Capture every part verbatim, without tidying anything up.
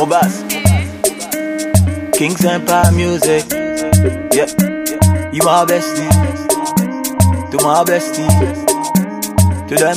Mobas, King's Empire Music. Yeah, you my bestie, to my bestie, to them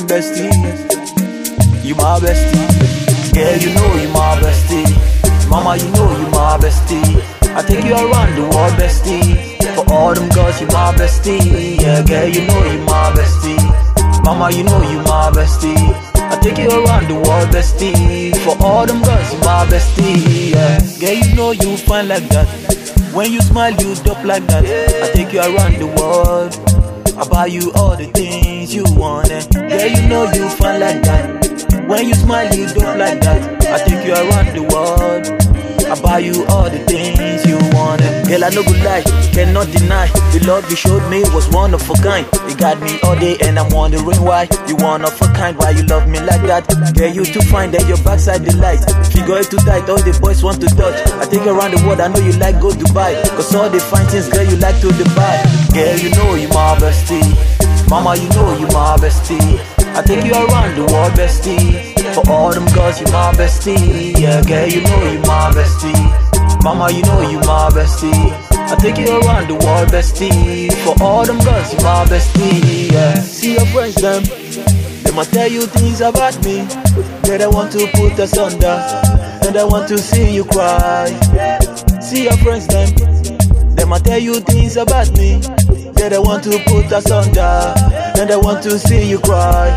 besties. You my bestie, girl, you know you my bestie. Mama, you know you my bestie. I take you around the world, bestie. For all them girls, you my bestie. Yeah, girl, you know you my bestie. Mama, you know you my bestie. I take you around the world, bestie. For all them girls, you my bestie. Yeah, girl, you know you fine like that. When you smile, you dope like that. I take you around the world. I buy you all the things you want. Eh? Girl, you know you fine like that. When you smile, you dope like that. I take you around the world. I buy you all the things you want. Girl, I no good lie, cannot deny. The love you showed me was one of a kind. It got me all day and I'm wondering why. You one of a kind, why you love me like that? Girl, you too fine, that your backside delight. Figure it too tight, all the boys want to touch. I take you around the world, I know you like go Dubai. Cause all the fine things, girl, you like to Dubai. Girl, you know you my bestie. Mama, you know you my bestie. I take you around the world, bestie. For all them girls, you my bestie. Yeah, girl, you know you my bestie. Mama, you know you my bestie. I take you around the world, bestie. For all them girls, you my bestie. Yeah, see your friends, them. They might tell you things about me. Yeah, they want to put us under. And they want to see you cry. See your friends, them. They might tell you things about me. Yeah, they want to put us under. And they want to see you cry.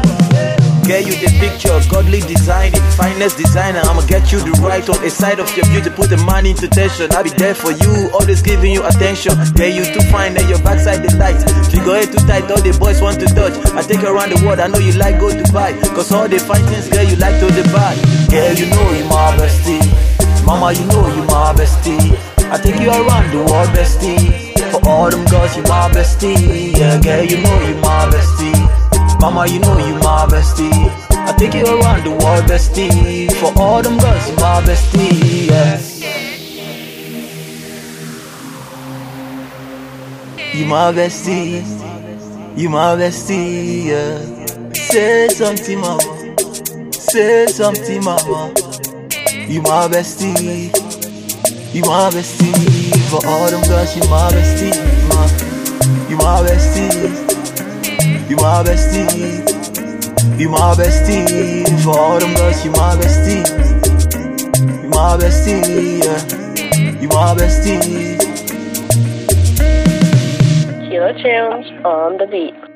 Get you the picture, godly designing, finest designer. I'ma get you the right on a side of your beauty, put the money into tension. I'll be there for you, always giving you attention. Get you too fine and your backside the lights. Figure it too tight, all the boys want to touch. I take you around the world, I know you like go Dubai. Cause all the fine things, girl, you like to Dubai. Girl, you know you my bestie. Mama, you know you my bestie. I take you around the world, bestie. For all them girls, you my bestie. Yeah, girl, you know you my bestie. Mama, you know you my bestie. I take you around the world, bestie. For all them girls, you my bestie. Yeah. You my bestie. You my bestie. Yeah. Say something, mama. Say something, mama. You my bestie. You my bestie. For all them girls, you my bestie. Ma. You my bestie. You my bestie, you my bestie. For all them girls, you my bestie. You my bestie, yeah. You my bestie. Killer Tunes on the beat.